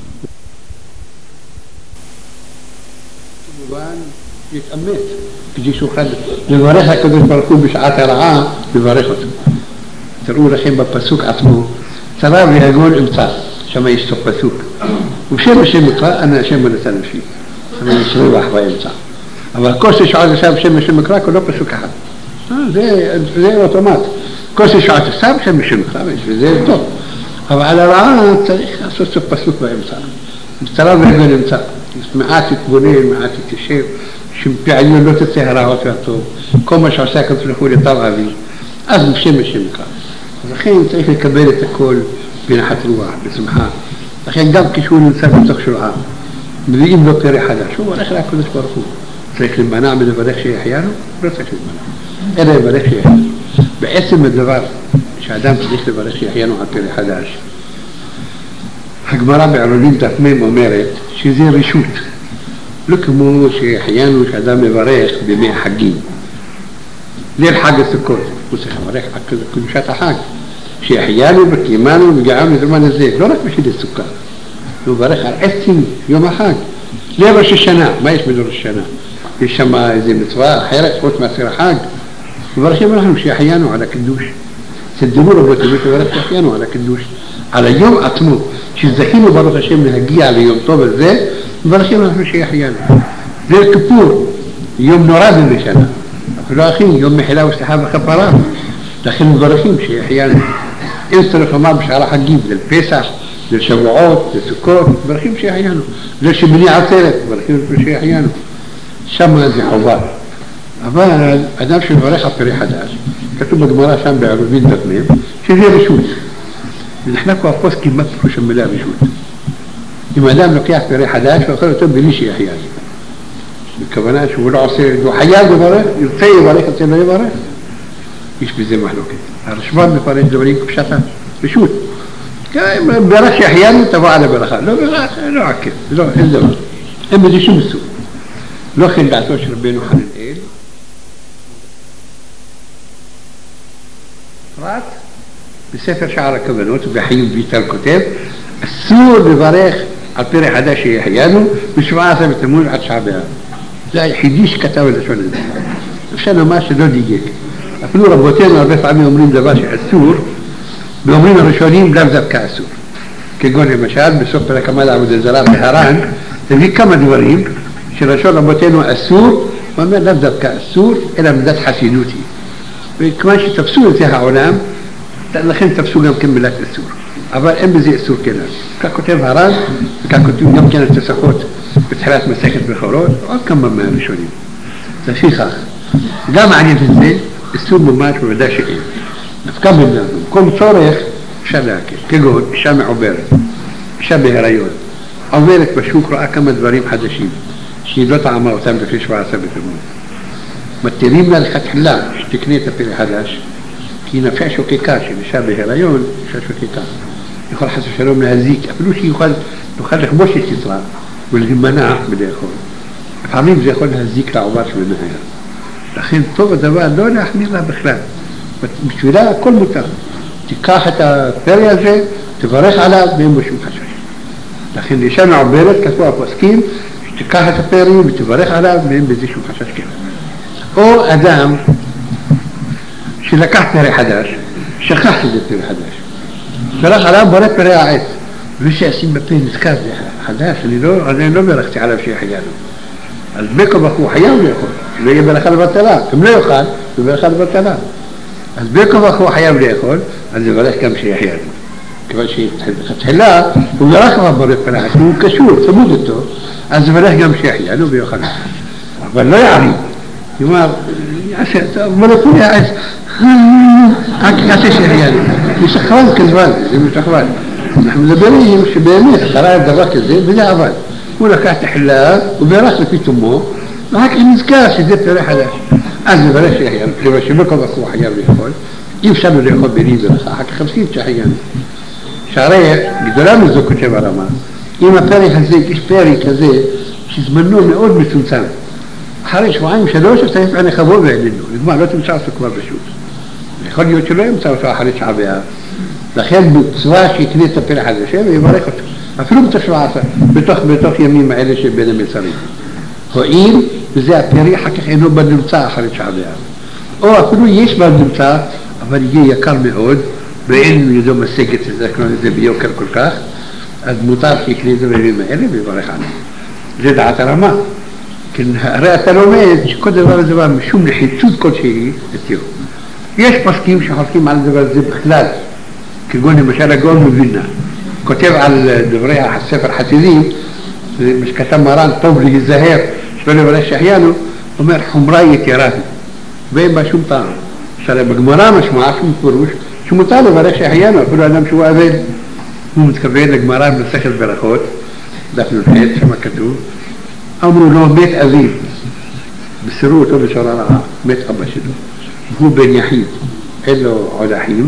כמובן, יתאמץ, כדי שאוכל לברך הקדוש ברוך הוא בשעת הרעה, לברך אותו. תראו לכם בפסוק עצמו, צרה ויגון אמצא, שם יש סוף פסוק. ובשם השם מקרא, אנא השם ונתן נפשי. שם יש רווח באמצע. אבל כוסי שעות עשה בשם השם מקרא, כולו פסוק אחד. זה אוטומט. כוסי שעות עשה בשם השם מקרא, וזה טוב. אבל על הרעה צריך לעשות סוף פסוק באמצע. צרה ויגון אמצא. מעט תתבונן, מעט תתיישב, שפעיון לא תצא הרעות והטוב. כל מה שעושה הקדוש ברוך הוא לטוב אבי. אז בשם השם מקרא. לכן צריך לקבל את הכל בנחת רוח, בשמחה. לכן גם כשהוא נמצא בתוך 7, מביאים לו פרק חדש, הוא מברך לקדוש ברוך הוא. צריך להימנע מלברך שהחיינו? לא צריך להימנע. אלא לברך שהחיינו. בעצם הדבר שאדם צריך לברך שהחיינו על פרק חדש, הגמרא בעלולים דף מ' אומרת שזה רשות. לא כמו שהחיינו שאדם מברך בימי החגים. ליל חג הסוכות, הוא צריך לברך על קדושת החג. שהחיינו וקיימנו וגענו בזמן הזה, לא רק בשביל הסוכה. הוא מברך על עצם יום החג. ליל ראש השנה, מה יש בראש השנה? יש שם איזו מצווה אחרת, חוץ מעשר החג. מברכים אנחנו שהחיינו על הקדוש. סדרו רבותינו לברך שהחיינו על הקדוש. על היום עצמו, שזכינו ברוך השם להגיע ליום טוב הזה, מברכים אנחנו שהחיינו. ליל כיפור, יום נורא בשנה. אפילו אחי, יום מחילה וסליחה וכפרה. לכן מברכים שהחיינו. אין צריך לומר בשאר החגים, לפסח, לשבועות, לסוכות, מברכים שהחיינו. לשמיני עצרת, מברכים שהחיינו. שם זה חובה. אבל אדם שמברך על פרק חדש, כתוב בגמרא שם בערבים דף מ' שזה רשות. ואנחנו כבר פוסקים מה פירוש המילה רשות. אם אדם לוקח פרק חדש ואוכל אותו בלי שהחיינו. בכוונה שהוא לא עושה, הוא חייב לברך, ירצה יברך, ירצה לא יברך. יש בזה מחלוקת. הרשב"א מפרש דברים כפשטה, רשות. ברך שהחיינו תבוא על הברכה. לא ברך, לא עקב, אין דבר. אין בזה שום סוג. לא כן דעתו של רבנו חננאל. פרט בספר שער הכוונות, ובחיים ויטל כותב, אסור לברך על פרק חדש שהחיינו ב17 בתמוז עד 9 באב. זה היחידי שכתב את לשון הזה. אפשר לומר שלא דיגק. אפילו רבותינו הרבה פעמים אומרים דבר שאסור, ואומרים הראשונים לאו דווקא אסור. כגון למשל, בסוף פרק עמד עבודה זרה בהר"ן, תביא כמה דברים שלשון רבותינו אסור, הוא אומר לאו דווקא אסור, אלא מידת חסידות היא. וכיוון שתפסו את זה העולם, לכן תפסו גם כן מילת אסור. אבל אין בזה אסור כלל. כך כותב הר"ן, וכך כותבים גם כן התוספות בתחילת מסכת בכורות, עוד כמה מהראשונים. לפיכך, גם על ידי זה, אסור ממש בוודאי שאין. נפקא בינינו, כל צורך אפשר להקל. כגון, אישה מעוברת, אישה בהיריון, עוברת בשוק, רואה כמה דברים חדשים, שהיא לא טעמה אותם לפי 17 בתמוז. מתירים לה לכתחילה שתקנה את הפרק חדש, כי היא נפשה שוקקה, של אישה בהיריון, אישה שוקקה. יכול חס ושלום להזיק, אפילו שהיא יכול תוכל לכבוש את יצרה ולהימנע בדאכול. לפעמים זה יכול להזיק לעובר שבנהר. לכן טוב הדבר לא להחמיר לה בכלל. בשבילה הכל מותר. תיקח את הפרי הזה, תברך עליו ואין בו שום חשש. לכן אישה מעוברת, כתבו הפוסקים, שתיקח את הפרי ותברך עליו ואין בזה שום חשש כן. או אדם שלקח פרי חדש, שכח שזה פרי חדש. ברך עליו בורא פרי העץ. ושעשים בפה נזכר זה חדש, אני לא ברכתי עליו שיחיינו. אז בקו בחור חייב לאכול, לא יהיה ברכה לבטלה. אם לא יאכל, זה ברכה לבטלה. אז בקו בחור חייב לאכול, אז זה ברך גם שיחיינו. כיוון שתחילה, הוא ברך כבר בורא פרי העץ, הוא קשור, צמוד אותו, אז זה ברך גם שיחיינו ויאכל. אבל לא יעריב. כלומר, בורא פרי העץ, רק יעשה שיחיינו. משכבן כזמן, זה משכבן. אנחנו מדברים שבאמת קרה דבר כזה וזה עבד. הוא לקח תחילה וברך לפי תומו ורק נזכר שזה פרי חדש. אז מברך שיחיינו, כיוון שלא כל כך הוא חייב לאכול, אי אפשר לו לאכול בלי ברכה, אחר כך 50 שהחיינו. שהרי גדולה מזו כותב הרמה, אם הפרי הזה, יש פרי כזה שזמנו מאוד מצומצם, אחרי שבועיים שלוש אז צריך עני חבוא ואיננו, נגמר לא תמצא אותו כבר בשוט. יכול להיות שלא ימצא אותו אחרי שעה באב. לכן בצבא שיקנה את הפרי חדש ויברך אותו. אפילו בתוך ימים האלה שבין המצרים. הואיל וזה הפרי אחר כך אינו בנמצא אחרי שעה באב. או אפילו יש בנמצא, אבל יהיה יקר מאוד, ואין ידו משגת את זה ביוקר כל כך, אז מותר שיקנה את זה בימים האלה ויברך עליו. זה דעת הרמה. הרי אתה לומד שכל דבר זה בא משום נחיצות כלשהי אתיו. יש פסקים שחולקים על דבר זה בכלל, כגון למשל הגאון מווילנה, כותב על דברי הספר חסידים, מה שכתב מרן טוב להיזהר, שלא לברך שהחיינו, אומר חומרה יתרה, ואין בה שום טעם. שהרי בגמרא משמעה שום פירוש, שמותר לברך שהחיינו, אפילו אדם שהוא עבד, הוא מתכוון לגמרא במסכת ברכות, דף נ"ח, שמה כתוב, אמרו לו מת אביו, בסירו אותו בשורה רעה, מת אבא שלו, והוא בן יחיד, אין לו עוד אחים,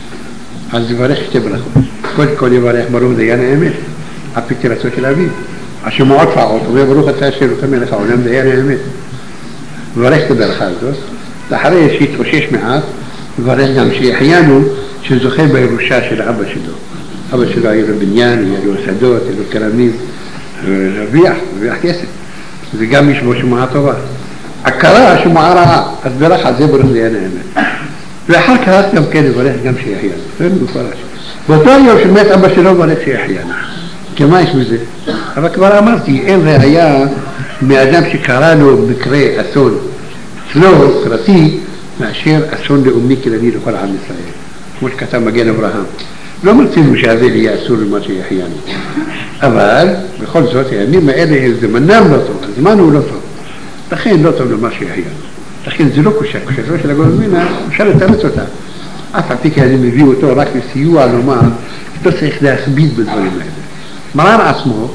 אז יברך שתי ברכות. קודם כל יברך ברוך דיין האמת, על פי תירתו של אביו. השמועות פעות, אומר ברוך אתה אשר אלוקים מלך העולם דיין האמת. יברך את הברכה הזאת, ואחרי שיתאושש מעט, יברך גם שיחיינו שזוכה בירושה של אבא שלו. אבא שלו היה לו בניין, היה לו שדות, היה לו כרמים, הרוויח כסף. זה גם יש בו שמועה טובה. הכרה שמועה רעה, אז ברך על זה ברוך דיין האמת. ואחר כך גם כן יברך גם שיחיינו. זה מפורש. באותו יום שמת אבא שלו יברך שיחיינו. כי מה יש בזה? אבל כבר אמרתי, אין ראיה מאדם שקרא לו מקרה אסון אצלו, פרטי, מאשר אסון לאומי כללי לכל עם ישראל. כמו שכתב מגן אברהם. לא מרצינו שהאבל יהיה אסור למה שיחיינו. אבל בכל זאת הימים האלה זמנם לא טוב, הזמן הוא לא טוב. לכן לא טוב למה שיחיינו. לכן זה לא קושה, קושתו של הגאון מווילנה, אפשר לתרץ אותה. אף על פי כי אני מביא אותו רק לסיוע לומר, לא צריך להכביד בדברים האלה. מרן עצמו,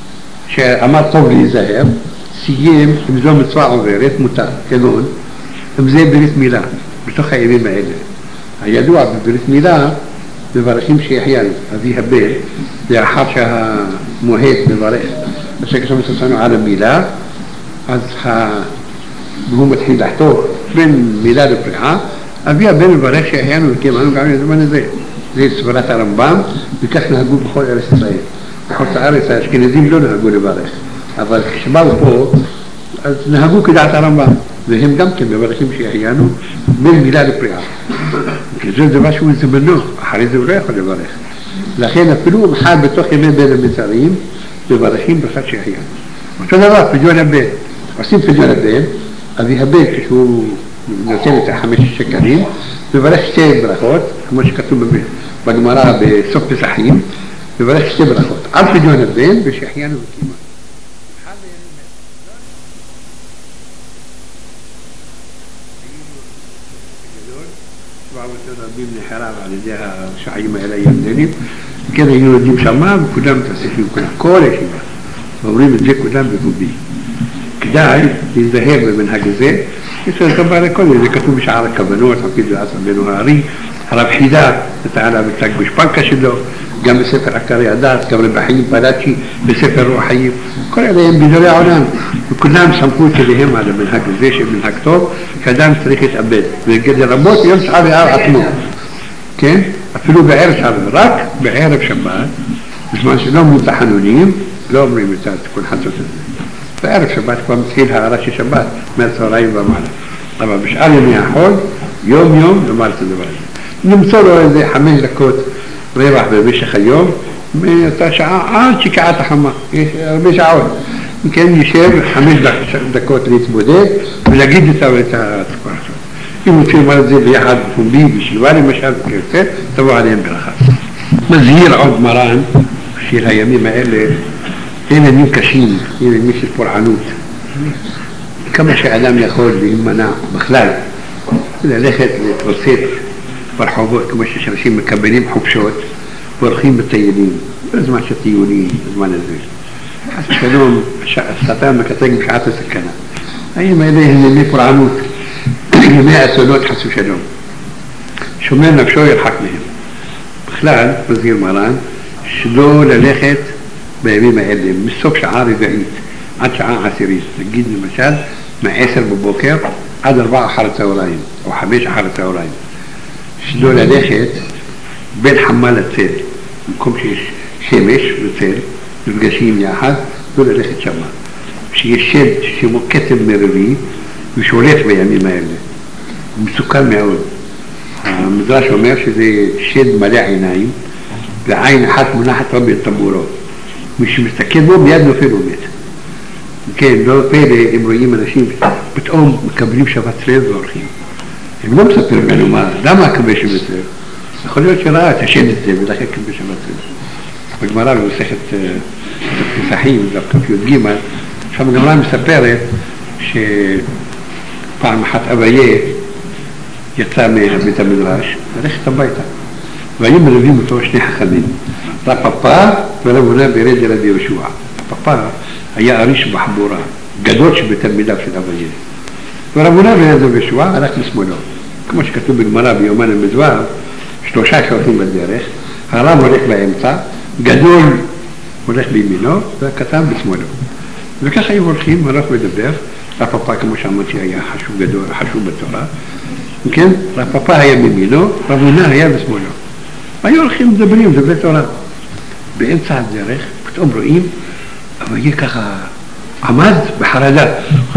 שאמר טוב להיזהר, סיים אם זו מצווה עוברת, מותר, כגון, אם זה ברית מילה, בתוך הימים האלה. הידוע בברית מילה, מברכים שיחיינו, אבי הבן, לאחר שהמוהד מברך, השקע מצאנו על המילה, אז והוא מתחיל לחתוך בין מילה לפריחה, אבי הבן מברך שהחיינו וקיימנו גם לזמן הזה. זה סברת הרמב"ם, וכך נהגו בכל ארץ ישראל. בחוץ הארץ האשכנזים לא נהגו לברך, אבל כשבאו פה, אז נהגו כדעת הרמב"ם, והם גם כן מברכים שהחיינו בין מילה לפריחה. כי זה דבר שהוא זמנו, אחרי זה הוא לא יכול לברך. לכן אפילו מחר בתוך ימי בין המצרים, מברכים ברכת שהחיינו. אותו דבר, פדיון הבן. עושים פדיון הבן, אבי הבן כשהוא נותן את 5 שקלים, מברך שתי ברכות, כמו שכתוב בגמרא בסוף פסחים, מברך שתי ברכות, על פדיון הבן ושהחיינו וקיימנו. רבים נחרב על ידי השעים האלה הירדנים, כן היינו יודעים שמה וכולם מתאספים כל הישיבה, ואומרים את זה כולם בפומבי. כדאי להיזהר במנהג הזה, יש דבר לכל זה כתוב בשער הכוונות, על פי דעת רבנו הארי, הרב חידה נתן עליו את הגושפנקה שלו, גם בספר עקרי הדת, גם רבי חיים פלאצ'י בספר רוח חיים, כל אלה הם גדולי העולם, וכולם סמכות אליהם על המנהג הזה, שמנהג טוב, שאדם צריך להתאבד, ולגדל רבות יום תשעה באב עצמו, כן? אפילו בערב שבת, רק בערב שבת, בזמן שלא אומרים את החנונים, לא אומרים את התיקון חצות הזה. בערב שבת כבר מתחיל הערה של שבת, מהצהריים ומעלה. אבל בשאר ימי החול, יום יום לומר את הדבר הזה. נמצא לו איזה 5 דקות רווח במשך היום, מאותה שעה עד שקעת החמה, יש הרבה שעות. כן, ישב 5 דקות להתמודד ולהגיד את התקופה הזאת. אם רוצים לומר את זה ביחד פומבי, בישיבה למשל, וכיוצא, תבוא עליהם ברכה. מזהיר עוד מרן של הימים האלה, הם ימים קשים, הם ימים של פורענות. כמה שאדם יכול להימנע בכלל, ללכת להתרוצץ ברחובות, כמו שאנשים מקבלים חופשות, והולכים בטיילים, בזמן של טיולים, בזמן הזה. חס ושלום, השטן מקטרג בשעת הסכנה. הימים האלה הם ימי פורענות, ימי אסונות חס ושלום. שומר נפשו ירחק מהם. בכלל, מזהיר מרן, שלא ללכת בימים האלה, מסוף שעה רביעית עד שעה 10, נגיד למשל, מ-10 בבוקר עד 4 אחר הצהריים, או 5 אחר הצהריים. שלא ללכת בין חמה לצל, במקום שיש שמש וצל, נפגשים יחד, לא ללכת שמה. שיש שד שמו כתם מרבי, ושולט בימים האלה. מסוכן מאוד. המדרש אומר שזה שד מלא עיניים, ועין אחת מונחת לו בטבורו. מי שמסתכל בו מיד נופל ומת. כן, לא פלא, הם רואים אנשים פתאום מקבלים שבת לב והולכים. הם לא מספרים לנו מה, למה הקבל שבת לב? יכול להיות שראה את השד הזה ולכן קבל שבת לב. בגמרא במסכת פסחים, דווקא י"ג, שם הגמרא מספרת שפעם אחת אביה יצא מבית המדרש ללכת הביתה. והיו מלווים אותו 2 חכמים, רב פאפא ורב הונא ברד רבי יהושע. פאפא היה אריש בחבורה, גדול שבתלמידיו של אביה. ורב הונא ברד רבי יהושע הלך לשמאלו. כמו שכתוב בגמרא ביומן המדבר, 3 שהולכים בדרך, הרב הולך באמצע, גדול הולך בימינו, והקטן בשמאלו. וככה היו הולכים, הלך לדבר, רב פאפא כמו שאמרתי היה חשוב גדול, חשוב בתורה. כן, רב פאפא היה בימינו, רב הונא היה בשמאלו. היו הולכים מדברים, דברי תורה. באמצע הדרך, פתאום רואים, אבל יהיה ככה, עמד בחרדה.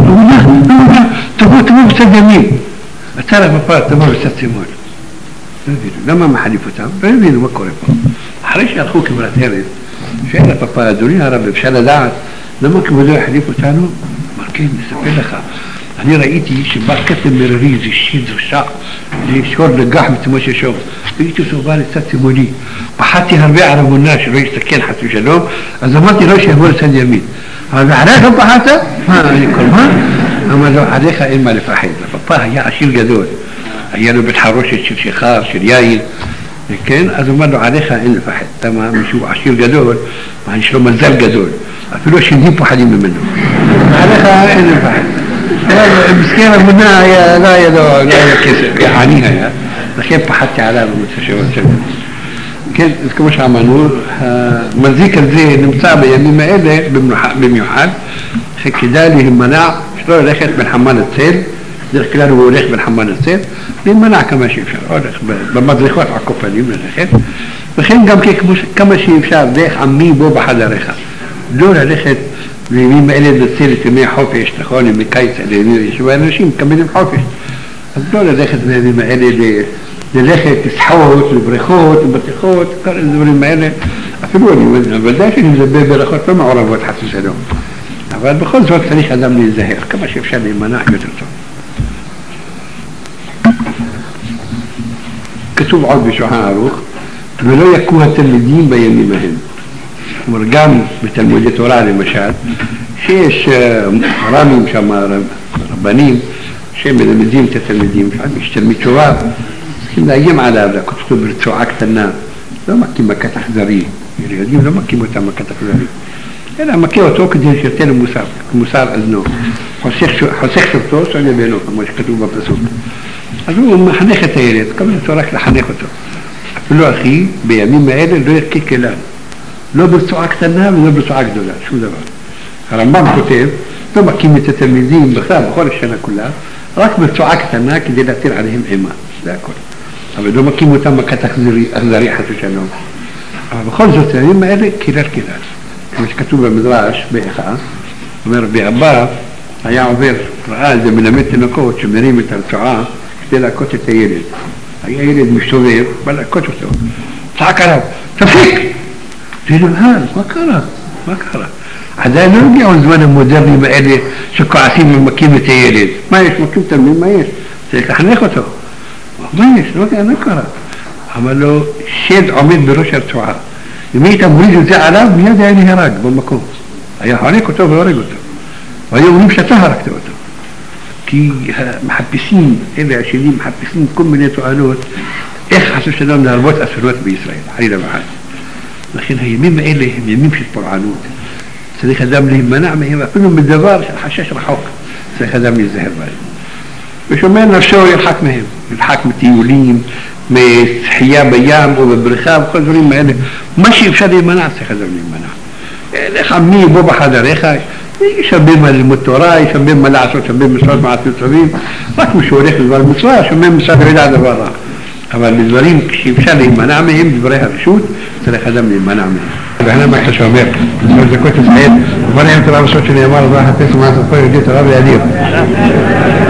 תבוא בצד ימין. אתה רב פאפא, תבוא בצד שמאל. לא הבינו, למה מחליף אותם? לא הבינו מה קורה פה. אחרי שהלכו כברת ארץ, שאלה רב פאפא, אדוני הרב, אפשר לדעת, למה כבודו יחליף אותנו? אמר כן, נספר לך. אני ראיתי שבא כתם מררי, זה שיד ושח, זה שור לגח מתמו של שור. ראיתי אותו בא לצד שמאלי. פחדתי הרבה על רב הונא שלא יסתכן חס ושלום, אז אמרתי לו שיבוא לצד ימין. אבל עליך לא פחדת? מה, אני קורבן? אמר לו, עליך אין מה לפחד. פאפא היה עשיר גדול. היה לו בית חרושת של שיכר, של יין. כן? אז אמר לו, עליך אין לפחד. למה מישהו עשיר גדול, יש לו מזל גדול. אפילו השדים פוחדים ממנו. עליך אין לפחד. מסכן רב הונא לא היה לו כסף, היה עני היה, לכן פחדתי עליו במתחשבות שלו. כן, אז כמו שאמרנו, המזיק הזה נמצא בימים האלה במיוחד, שכדאי להימנע שלא ללכת בין חמה לצל, דרך כלל הוא הולך בין חמה לצל, להימנע כמה שאפשר, הולך במדרכות עקופנים ללכת, וכן גם כמה שאפשר, דרך עמי בו בחדריך, לא ללכת בימים האלה לנצל את ימי החופש, נכון, ימי קיץ, ישבו אנשים מקבלים חופש. אז לא ללכת בימים האלה, ללכת לשחות, לבריכות, לבטיחות, כל הדברים האלה. אפילו אני ודאי שאני מדבר בריכות לא מעורבות חס ושלום. אבל בכל זאת צריך אדם להיזהר, כמה שאפשר להימנע יותר טוב. כתוב עוד בשולחן ערוך, ולא יכו התלמידים בימים ההם. כלומר, גם בתלמודי תורה למשל, שיש רמים שם, רבנים, שהם מלמדים את התלמידים, יש תלמיד שובה, צריכים להגים עליו, לקחת אותו ברצועה קטנה, לא מכים מכת אכזרי, ילדים לא מכים אותם מכת אכזרי, אלא מכה אותו כדי שירתה לו מוסר אזנו, חוסך שבתו, סולי בינו, כמו שכתוב בפסוק. אז הוא מחנך את הילד, כמובן צריך לחנך אותו. ולא אחי, בימים האלה לא ירקי כלל. לא ברצועה קטנה ולא ברצועה גדולה, שום דבר. הרמב"ם כותב, לא מקים את התלמידים בכלל, בכל השנה כולה, רק ברצועה קטנה כדי להטיל עליהם אימה, זה הכל. אבל לא מקים אותם מכת אכזרי חס ושלום. אבל בכל זאת, הימים האלה כלל. כמו שכתוב במדרש, באיכה, אומר, באבא היה עובר, ראה איזה מלמד תינוקות שמרים את הרצועה כדי להכות את הילד. היה ילד משתובב, בא להכות אותו. צעק עליו, תפסיק! זה נבהל, מה קרה? עדיין לא הגיעו הזמן המודרניים האלה שכועסים ומכים את הילד. מה יש? מכים תלמיד, מה יש? צריך לחנך אותו. מה יש? לא קרה. אבל לו, שד עומד בראש הרצועה. אם היית מוריד את זה עליו, מיד היה נהרג במקום. היה חונק אותו והורג אותו. והיו אומרים שאתה הרגת אותו. כי המחפשים, אלה השדים, מחפשים כל מיני תועלות, איך חס ושלום להרבות אסונות בישראל, חלילה וחס. לכן הימים האלה הם ימים של פורענות. צריך אדם להימנע מהם, אפילו מדבר של חשש רחוק, צריך אדם להיזהר בהם. ושומר נפשו ירחק מהם, ירחק מטיולים, משחייה בים או בבריכה, וכל דברים האלה. מה שאפשר להימנע, צריך אדם להימנע. לך מי בוא בחדריך, יש הרבה מה ללמוד תורה, יש הרבה מה לעשות, הרבה משרות מעשים טובים, רק מי שהולך לדבר מצווה, שומר משרד וידע דבר רע. אבל בדברים שאפשר להימנע מהם, דברי הרשות, צריך אדם להימנע מהם. והנה מה שאומר, זה דקות ישראל, ובא להם תורה בסוד שנאמר, ובא חפש ומעט את כל יהודי תורה וידיר.